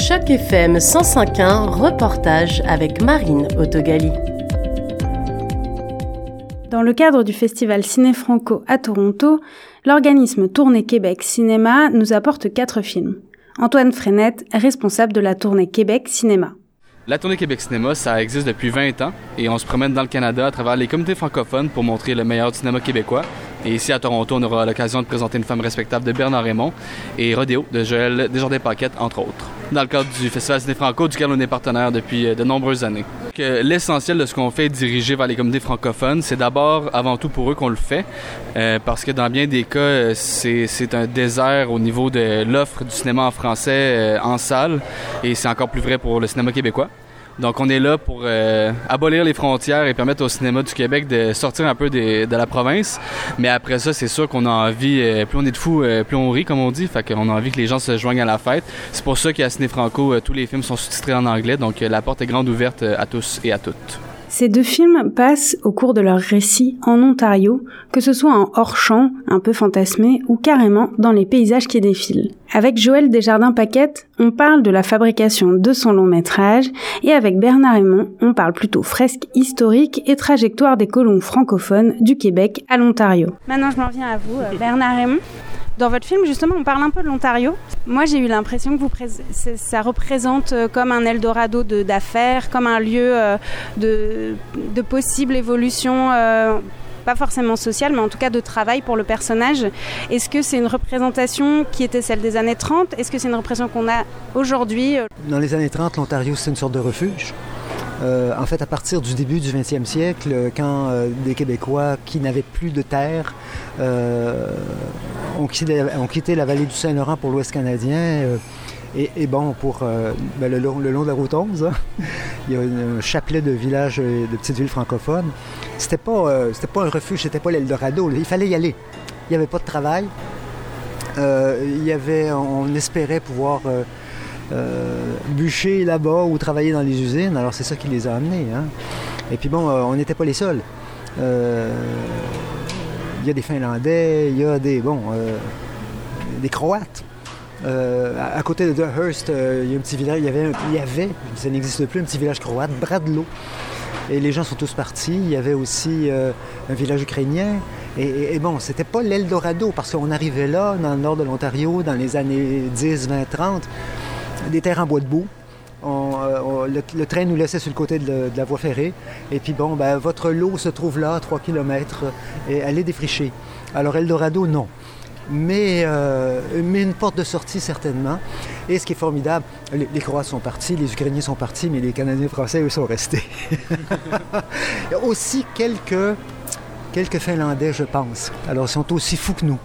Choc FM 105.1, reportage avec Marine Autogali. Dans le cadre du festival Ciné Franco à Toronto, l'organisme Tournée Québec Cinéma nous apporte 4 films. Antoine Frenette, responsable de la Tournée Québec Cinéma. La Tournée Québec Cinéma, ça existe depuis 20 ans et on se promène dans le Canada à travers les communautés francophones pour montrer le meilleur du cinéma québécois. Et ici à Toronto, on aura l'occasion de présenter Une femme respectable de Bernard Raymond et Rodéo de Joël Desjardins-Paquette, entre autres, dans le cadre du festival Ciné Franco, duquel on est partenaire depuis de nombreuses années. L'essentiel de ce qu'on fait dirigé vers les communautés francophones, c'est d'abord, avant tout pour eux qu'on le fait, parce que dans bien des cas, c'est un désert au niveau de l'offre du cinéma en français en salle, et c'est encore plus vrai pour le cinéma québécois. Donc on est là pour abolir les frontières et permettre au cinéma du Québec de sortir un peu de la province. Mais après ça, c'est sûr qu'on a envie, plus on est de fous, plus on rit, comme on dit. Fait qu'on a envie que les gens se joignent à la fête. C'est pour ça qu'à Ciné Franco, tous les films sont sous-titrés en anglais. Donc la porte est grande ouverte à tous et à toutes. Ces 2 films passent au cours de leur récit en Ontario, que ce soit en hors-champ, un peu fantasmé, ou carrément dans les paysages qui défilent. Avec Joël Desjardins-Paquette, on parle de la fabrication de son long-métrage, et avec Bernard Raymond, on parle plutôt fresque historique et trajectoire des colons francophones du Québec à l'Ontario. Maintenant, je m'en viens à vous, Bernard Raymond. Dans votre film, justement, on parle un peu de l'Ontario. Moi, j'ai eu l'impression que ça représente comme un Eldorado d'affaires, comme un lieu de possible évolution, pas forcément sociale, mais en tout cas de travail pour le personnage. Est-ce que c'est une représentation qui était celle des années 30 ? Est-ce que c'est une représentation qu'on a aujourd'hui ? Dans les années 30, l'Ontario, c'était une sorte de refuge. En fait, à partir du début du 20e siècle, quand des Québécois qui n'avaient plus de terre ont quitté la vallée du Saint-Laurent pour l'Ouest canadien, et bon, pour le long de la route 11, hein, il y a un chapelet de villages, de petites villes francophones. C'était pas un refuge, c'était pas l'Eldorado. Il fallait y aller. Il n'y avait pas de travail. On espérait pouvoir bûcher là-bas ou travailler dans les usines. Alors c'est ça qui les a amenés. Hein. Et puis bon, on n'était pas les seuls. Il y a des Finlandais, il y a des Croates. À côté de Hearst, il y a un petit village, il y avait, ça n'existe plus, un petit village croate, Bradlo. Et les gens sont tous partis. Il y avait aussi un village ukrainien. Et bon, c'était pas l'Eldorado, parce qu'on arrivait là, dans le nord de l'Ontario, dans les années 10, 20, 30, des terres en bois de boue. Le train nous laissait sur le côté de la voie ferrée. Et puis bon, votre lot se trouve là, à 3 km, et elle est défrichée. Alors Eldorado, non. Mais une porte de sortie, certainement. Et ce qui est formidable, les Croates sont partis, les Ukrainiens sont partis, mais les Canadiens français, eux, sont restés. Il y a aussi quelques Finlandais, je pense. Alors, ils sont aussi fous que nous.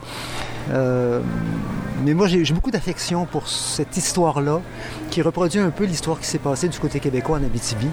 Mais moi, j'ai beaucoup d'affection pour cette histoire-là, qui reproduit un peu l'histoire qui s'est passée du côté québécois en Abitibi.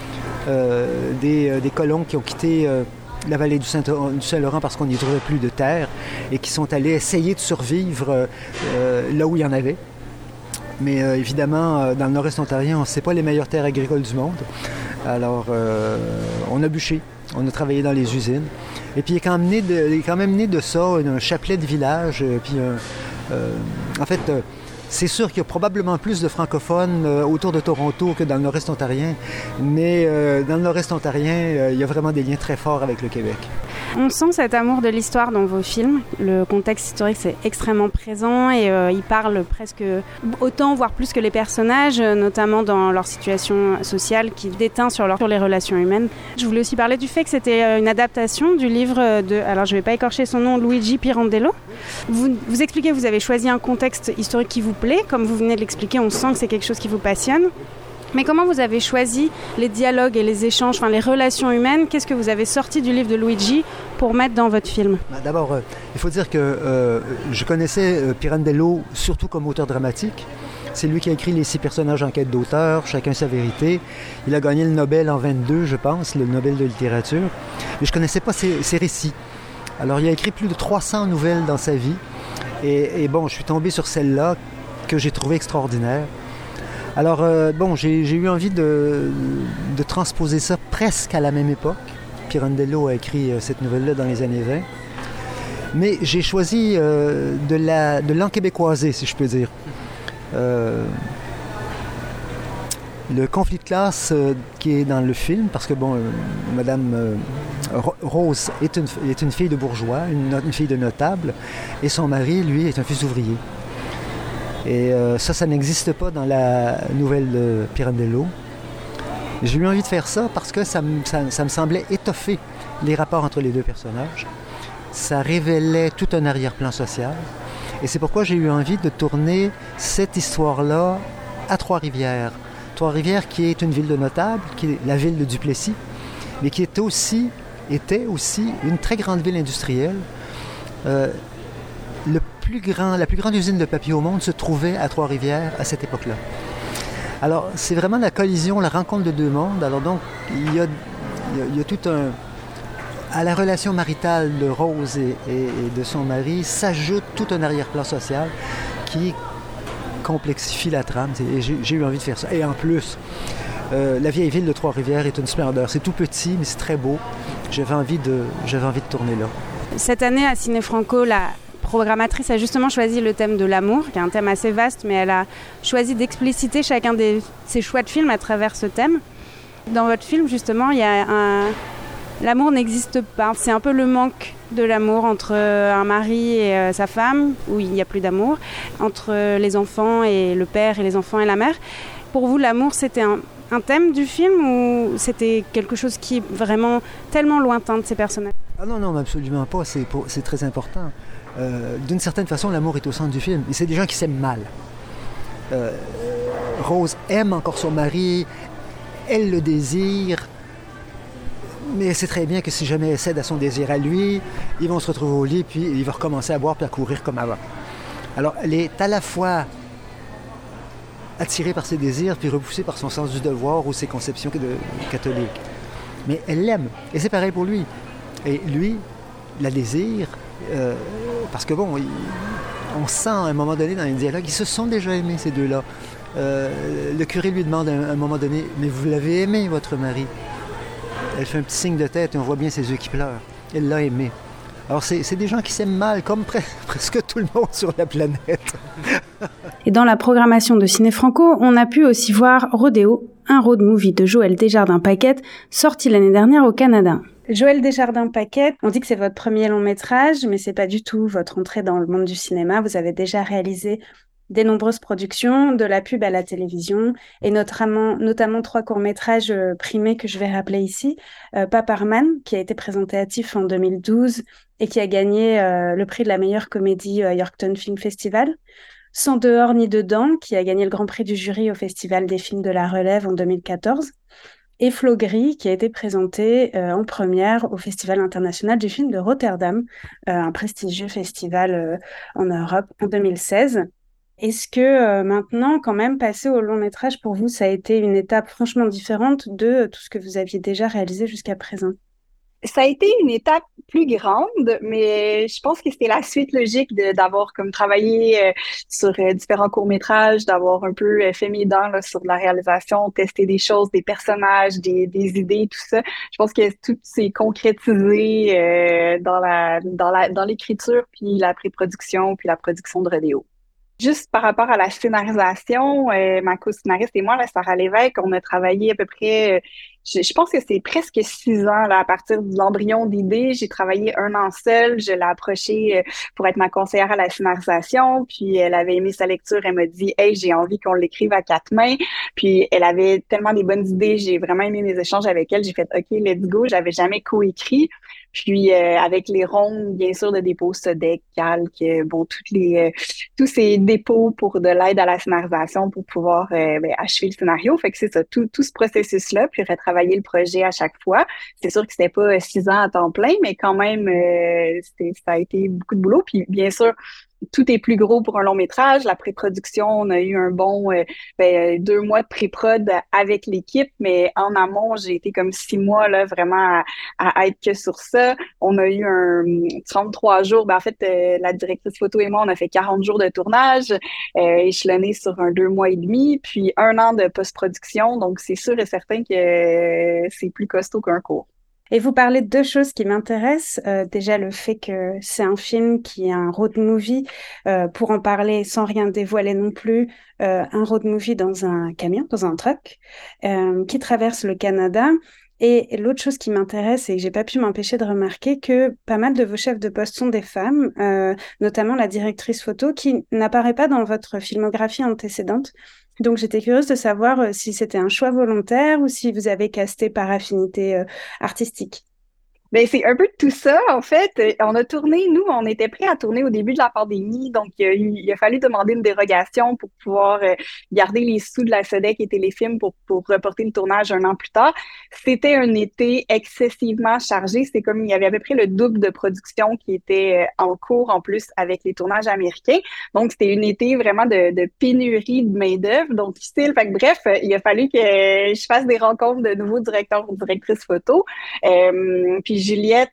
Des colons qui ont quitté la vallée du Saint-Laurent parce qu'on n'y trouvait plus de terre et qui sont allés essayer de survivre là où il y en avait. Mais évidemment, dans le nord-est ontarien, ce n'est pas les meilleures terres agricoles du monde. Alors, on a bûché, on a travaillé dans les usines. Et puis, il est quand même né de ça un chapelet de villages. Puis, en fait, c'est sûr qu'il y a probablement plus de francophones autour de Toronto que dans le nord-est ontarien. Mais dans le nord-est ontarien, il y a vraiment des liens très forts avec le Québec. On sent cet amour de l'histoire dans vos films. Le contexte historique, c'est extrêmement présent et il parle presque autant, voire plus que les personnages, notamment dans leur situation sociale qui déteint sur les relations humaines. Je voulais aussi parler du fait que c'était une adaptation du livre de, alors je ne vais pas écorcher son nom, Luigi Pirandello. Vous expliquez, vous avez choisi un contexte historique qui vous plaît. Comme vous venez de l'expliquer, on sent que c'est quelque chose qui vous passionne. Mais comment vous avez choisi les dialogues et les échanges, enfin les relations humaines? Qu'est-ce que vous avez sorti du livre de Luigi pour mettre dans votre film? D'abord, il faut dire que je connaissais Pirandello surtout comme auteur dramatique. C'est lui qui a écrit les 6 personnages en quête d'auteur, chacun sa vérité. Il a gagné le Nobel en 22, je pense, le Nobel de littérature. Mais je ne connaissais pas ses récits. Alors, il a écrit plus de 300 nouvelles dans sa vie. Et bon, je suis tombé sur celle-là que j'ai trouvée extraordinaire. Alors, j'ai eu envie de transposer ça presque à la même époque. Pirandello a écrit cette nouvelle-là dans les années 20. Mais j'ai choisi de l'enquébécoiser, si je peux dire. Le conflit de classe qui est dans le film, parce que Madame Rose est une fille de bourgeois, une fille de notable, et son mari, lui, est un fils d'ouvrier. Et ça n'existe pas dans la nouvelle de Pirandello. J'ai eu envie de faire ça parce que ça me semblait étoffer les rapports entre les deux personnages. Ça révélait tout un arrière-plan social. Et c'est pourquoi j'ai eu envie de tourner cette histoire-là à Trois-Rivières. Trois-Rivières qui est une ville de notables, qui est la ville de Duplessis, mais qui était aussi une très grande ville industrielle. La plus grande usine de papier au monde se trouvait à Trois-Rivières à cette époque-là. Alors, c'est vraiment la collision, la rencontre de deux mondes. Alors donc, il y a tout un... À la relation maritale de Rose et de son mari s'ajoute tout un arrière-plan social qui complexifie la trame. Et j'ai eu envie de faire ça. Et en plus, la vieille ville de Trois-Rivières est une splendeur. C'est tout petit, mais c'est très beau. J'avais envie de tourner là. Cette année, à Ciné Franco, la programmatrice a justement choisi le thème de l'amour, qui est un thème assez vaste, mais elle a choisi d'expliciter chacun de ses choix de films à travers ce thème. Dans votre film, justement, il y a l'amour n'existe pas. C'est un peu le manque de l'amour entre un mari et sa femme, où il n'y a plus d'amour, entre les enfants et le père et les enfants et la mère. Pour vous, l'amour, c'était un thème du film ou c'était quelque chose qui est vraiment tellement lointain de ces personnages? Ah non, absolument pas. C'est très important. D'une certaine façon, l'amour est au centre du film. Et c'est des gens qui s'aiment mal. Rose aime encore son mari, elle le désire, mais elle sait très bien que si jamais elle cède à son désir à lui, ils vont se retrouver au lit, puis il va recommencer à boire puis à courir comme avant. Alors, elle est à la fois attirée par ses désirs, puis repoussée par son sens du devoir ou ses conceptions catholiques. Mais elle l'aime, et c'est pareil pour lui. Et lui la désire, parce que on sent à un moment donné dans les dialogues, ils se sont déjà aimés, ces deux-là. Le curé lui demande à un moment donné, « Mais vous l'avez aimé, votre mari ?» Elle fait un petit signe de tête et on voit bien ses yeux qui pleurent. Elle l'a aimé. Alors c'est des gens qui s'aiment mal, comme presque tout le monde sur la planète. Et dans la programmation de Ciné Franco, on a pu aussi voir Rodéo, un road movie de Joël Desjardins-Paquette, sorti l'année dernière au Canada. Joël Desjardins-Paquette, on dit que c'est votre premier long métrage, mais c'est pas du tout votre entrée dans le monde du cinéma. Vous avez déjà réalisé des nombreuses productions, de la pub à la télévision, et notamment 3 courts-métrages primés que je vais rappeler ici. Paparman, qui a été présenté à TIFF en 2012 et qui a gagné le prix de la meilleure comédie Yorkton Film Festival. Sans dehors ni dedans, qui a gagné le grand prix du jury au Festival des films de la Relève en 2014. Et Flo Gris, qui a été présenté en première au Festival international du film de Rotterdam, un prestigieux festival en Europe en 2016. Est-ce que maintenant, quand même, passer au long métrage, pour vous, ça a été une étape franchement différente de tout ce que vous aviez déjà réalisé jusqu'à présent? Ça a été une étape plus grande, mais je pense que c'était la suite logique d'avoir comme travaillé sur différents courts-métrages, d'avoir un peu fait mes dents là, sur la réalisation, tester des choses, des personnages, des idées, tout ça. Je pense que tout s'est concrétisé dans l'écriture, puis la pré-production, puis la production de Rodéo. Juste par rapport à la scénarisation, ma co-scénariste et moi, là, Sarah Lévesque, on a travaillé à peu près, je pense que c'est presque 6 ans là, à partir de l'embryon d'idée. J'ai travaillé 1 an seule. Je l'ai approchée pour être ma conseillère à la scénarisation. Puis elle avait aimé sa lecture. Elle m'a dit « Hey, j'ai envie qu'on l'écrive à 4 mains. » Puis elle avait tellement des bonnes idées. J'ai vraiment aimé mes échanges avec elle. J'ai fait « OK, let's go. » J'avais jamais coécrit. Puis avec les rondes, bien sûr, de dépôt Sodec, Calque, tous ces dépôts pour de l'aide à la scénarisation pour pouvoir achever le scénario. Fait que c'est ça, tout ce processus-là, puis retravailler le projet à chaque fois. C'est sûr que c'était pas 6 ans à temps plein, mais quand même, ça a été beaucoup de boulot. Puis bien sûr, tout est plus gros pour un long métrage. La pré-production, on a eu un bon 2 mois de pré-prod avec l'équipe, mais en amont, j'ai été comme 6 mois là vraiment à être que sur ça. On a eu un 33 jours. En fait, la directrice photo et moi, on a fait 40 jours de tournage, échelonné sur un 2 mois et demi, puis 1 an de post-production. Donc, c'est sûr et certain que c'est plus costaud qu'un court. Et vous parlez de deux choses qui m'intéressent. Déjà, le fait que c'est un film qui est un road movie, pour en parler sans rien dévoiler non plus, un road movie dans un camion, dans un truck, qui traverse le Canada. Et l'autre chose qui m'intéresse, et que j'ai pas pu m'empêcher de remarquer, que pas mal de vos chefs de poste sont des femmes, notamment la directrice photo, qui n'apparaît pas dans votre filmographie antécédente. Donc j'étais curieuse de savoir si c'était un choix volontaire ou si vous avez casté par affinité artistique. Ben, c'est un peu de tout ça, en fait. On a tourné, nous, on était prêts à tourner au début de la pandémie, donc il a fallu demander une dérogation pour pouvoir garder les sous de la SEDEC et Téléfilm pour reporter le tournage un an plus tard. C'était un été excessivement chargé. C'est comme il y avait à peu près le double de production qui était en cours, en plus, avec les tournages américains. Donc, c'était un été vraiment de pénurie de main-d'œuvre, donc difficile. Fait que, bref, il a fallu que je fasse des rencontres de nouveaux directeurs ou directrices photo. Puis Juliette,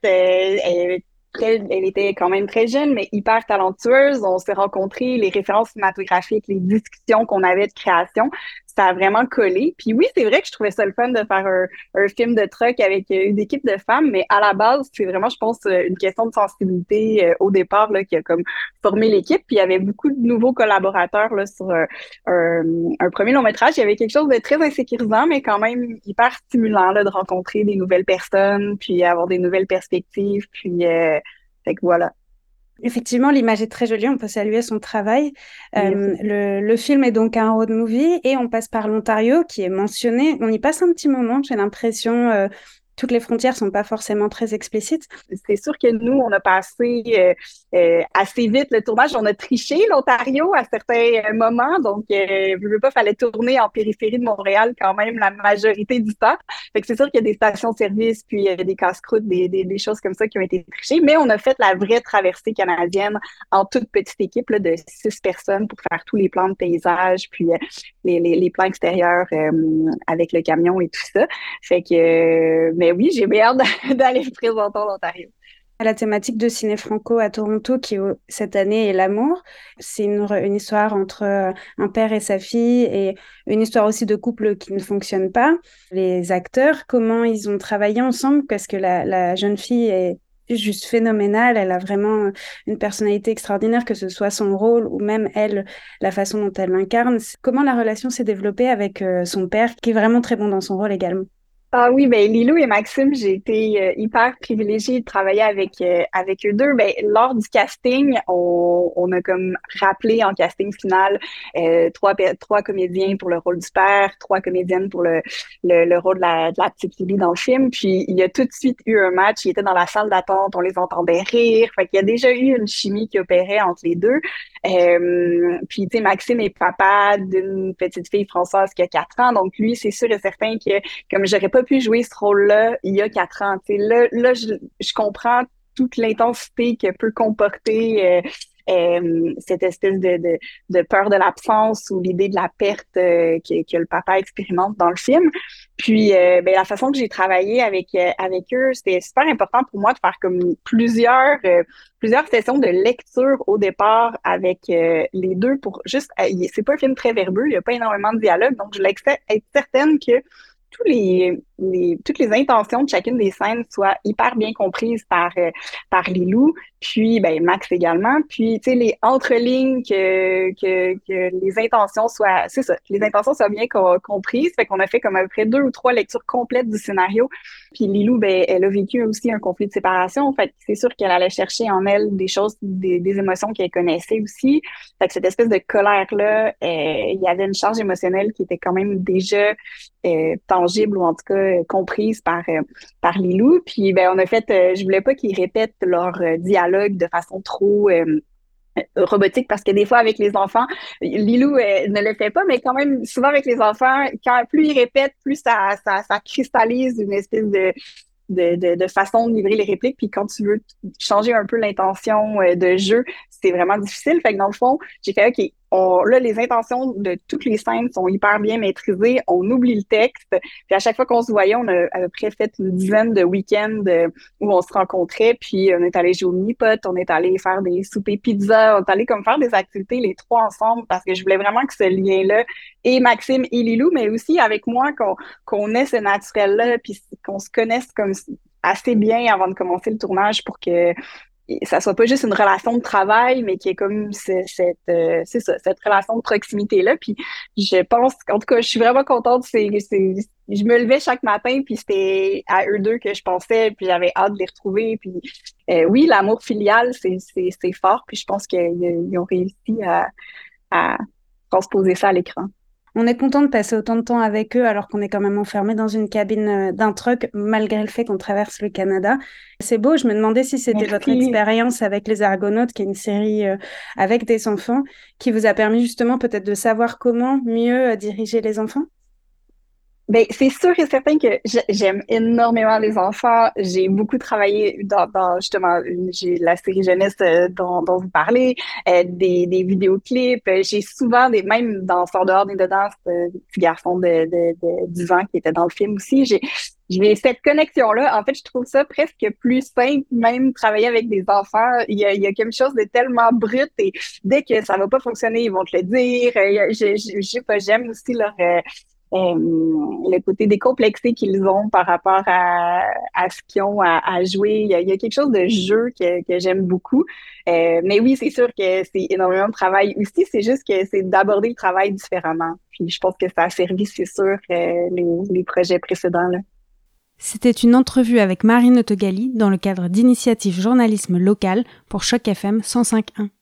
elle était quand même très jeune, mais hyper talentueuse. On s'est rencontrés, les références cinématographiques, les discussions qu'on avait de création, ça a vraiment collé. Puis oui, c'est vrai que je trouvais ça le fun de faire un film de truck avec une équipe de femmes, mais à la base, c'est vraiment, je pense, une question de sensibilité au départ là, qui a comme formé l'équipe. Puis il y avait beaucoup de nouveaux collaborateurs là, sur un premier long métrage. Il y avait quelque chose de très insécurisant, mais quand même hyper stimulant là, de rencontrer des nouvelles personnes, puis avoir des nouvelles perspectives. Puis fait que voilà. Effectivement, l'image est très jolie, on peut saluer son travail. Le film est donc un road movie et on passe par l'Ontario qui est mentionné. On y passe un petit moment, j'ai l'impression. Toutes les frontières sont pas forcément très explicites. C'est sûr que nous, on a passé assez vite le tournage. On a triché l'Ontario à certains moments. Donc, je veux pas, fallait tourner en périphérie de Montréal quand même la majorité du temps. Fait que c'est sûr qu'il y a des stations-service, puis des casse-croûtes, des choses comme ça qui ont été trichées. Mais on a fait la vraie traversée canadienne en toute petite équipe là, de 6 personnes pour faire tous les plans de paysage, puis les plans extérieurs avec le camion et tout ça. Fait que, mais oui, j'ai bien hâte d'aller le présenter en Ontario. La thématique de Ciné Franco à Toronto, qui cette année est l'amour, c'est une histoire entre un père et sa fille et une histoire aussi de couple qui ne fonctionne pas. Les acteurs, comment ils ont travaillé ensemble, parce que la jeune fille est juste phénoménale, elle a vraiment une personnalité extraordinaire, que ce soit son rôle ou même elle, la façon dont elle l'incarne. Comment la relation s'est développée avec son père, qui est vraiment très bon dans son rôle également? Ah oui, ben Lilou et Maxime, j'ai été hyper privilégiée de travailler avec eux deux. Ben lors du casting, on a comme rappelé en casting final trois comédiens pour le rôle du père, 3 comédiennes pour le rôle de la petite Lily dans le film. Puis il y a tout de suite eu un match. Ils étaient dans la salle d'attente, on les entendait rire. Fait qu'il y a déjà eu une chimie qui opérait entre les deux. Puis tu sais, Maxime est papa d'une petite fille Françoise qui a 4 ans, donc lui, c'est sûr et certain que comme j'aurais pas pu jouer ce rôle-là il y a 4 ans. Tu sais, là, je comprends toute l'intensité que peut comporter cette espèce de peur de l'absence ou l'idée de la perte que le papa expérimente dans le film. Puis, ben, la façon que j'ai travaillé avec eux, c'était super important pour moi de faire comme plusieurs sessions de lecture au départ avec les deux pour juste... c'est pas un film très verbeux, il y a pas énormément de dialogue, donc je voulais être certaine que toutes les intentions de chacune des scènes soient hyper bien comprises par Lilou, puis ben Max également, puis tu sais les entrelignes que les intentions soient, c'est ça, que les intentions soient bien comprises, fait qu'on a fait comme à peu près 2 ou 3 lectures complètes du scénario. Puis Lilou, ben elle a vécu aussi un conflit de séparation, fait c'est sûr qu'elle allait chercher en elle des choses, des émotions qu'elle connaissait aussi. Fait que cette espèce de colère là, il y avait une charge émotionnelle qui était quand même déjà tangible ou en tout cas comprise par Lilou. Puis ben on a fait, je voulais pas qu'ils répètent leur dialogue de façon trop robotique parce que des fois avec les enfants, Lilou ne le fait pas, mais quand même souvent avec les enfants, plus ils répètent, plus ça cristallise une espèce de façon de livrer les répliques. Puis quand tu veux changer un peu l'intention de jeu, c'est vraiment difficile. Fait que dans le fond, j'ai fait OK, là, les intentions de toutes les scènes sont hyper bien maîtrisées. On oublie le texte. Puis à chaque fois qu'on se voyait, on a à peu près fait une dizaine de week-ends où on se rencontrait. Puis on est allé jouer au mini-pot, on est allé faire des soupers pizza, on est allé comme faire des activités les 3 ensemble parce que je voulais vraiment que ce lien-là, et Maxime et Lilou, mais aussi avec moi, qu'on ait ce naturel-là, puis qu'on se connaisse assez bien avant de commencer le tournage pour que ça soit pas juste une relation de travail, mais qu'il y ait comme cette relation de proximité-là. Puis je pense, en tout cas, je suis vraiment contente. Je me levais chaque matin, puis c'était à eux deux que je pensais, puis j'avais hâte de les retrouver. Puis oui, l'amour filial, c'est fort, puis je pense qu'ils ont réussi à transposer ça à l'écran. On est content de passer autant de temps avec eux alors qu'on est quand même enfermé dans une cabine d'un truck malgré le fait qu'on traverse le Canada. C'est beau, je me demandais si c'était votre expérience avec Les Argonautes, qui est une série avec des enfants, qui vous a permis justement peut-être de savoir comment mieux diriger les enfants? Ben, c'est sûr et certain que j'aime énormément les enfants. J'ai beaucoup travaillé dans justement j'ai la série jeunesse dont vous parlez, des vidéoclips. J'ai souvent même dans Sort dehors des dedans, ce petit garçon de 10 ans qui était dans le film aussi. J'ai cette connexion-là. En fait, je trouve ça presque plus simple, même travailler avec des enfants. Il y a quelque chose de tellement brut et dès que ça va pas fonctionner, ils vont te le dire. Je sais pas, j'aime aussi le côté décomplexé qu'ils ont par rapport à ce qu'ils ont à jouer. Il y a quelque chose de jeu que j'aime beaucoup. Mais oui, c'est sûr que c'est énormément de travail aussi. C'est juste que c'est d'aborder le travail différemment. Puis je pense que ça a servi, c'est sûr, les projets précédents, là. C'était une entrevue avec Marine Autogali dans le cadre d'Initiative Journalisme Local pour Choc FM 105.1.